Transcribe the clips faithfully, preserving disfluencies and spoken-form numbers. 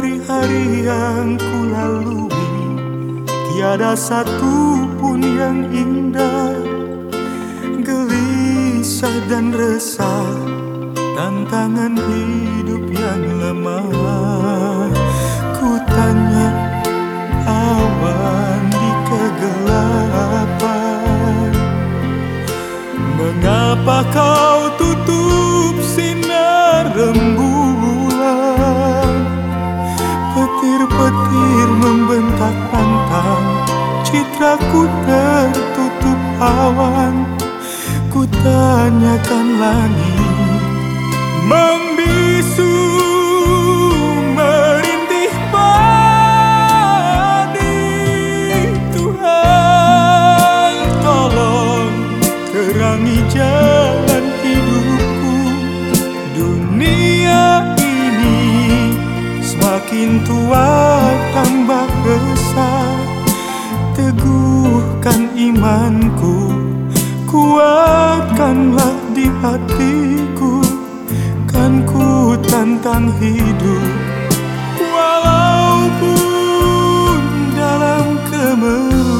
hari-hari yang kulalui, tiada satu pun yang indah. Gelisah dan resah, tantangan hidup yang lemah. Ku tanya awan di kegelapan, mengapa kau tutup sinar rembulan? Petir-petir membentak pantang, citraku tertutup awan. Ku tanyakan langit, membisu merintih padi. Tuhan tolong terangi jalan hidupku. Dunia ini semakin tua tambah besar. Teguhkan imanku, kuatkanlah di hatiku. Kan ku tantang hidup walaupun dalam kemelut.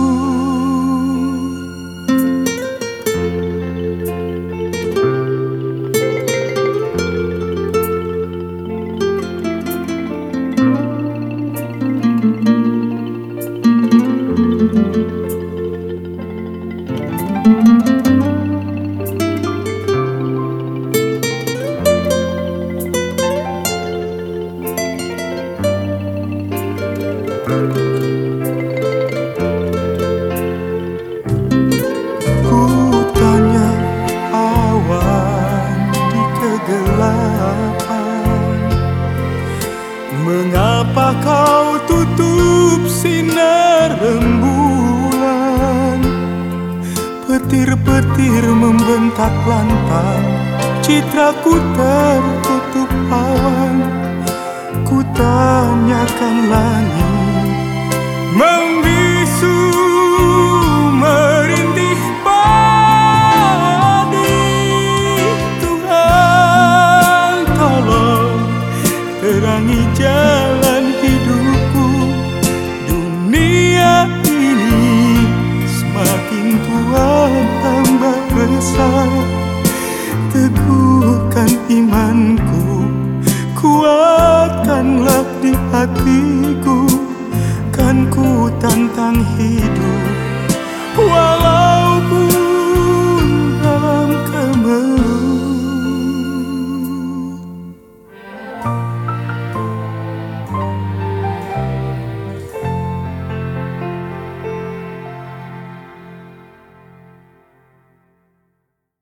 Ku tanya awan di kegelapan, mengapa kau tutup sinar rembulan? Petir-petir membentak lantang, citraku tertutup awan. Ku tanyakan langit, membisu merintih padi. Tuhan tolong terangi jalan hidupku. Dunia ini semakin tua tambah resah. Teguhkan imanku, kuatkanlah di hatiku. Kan ku tantang hidup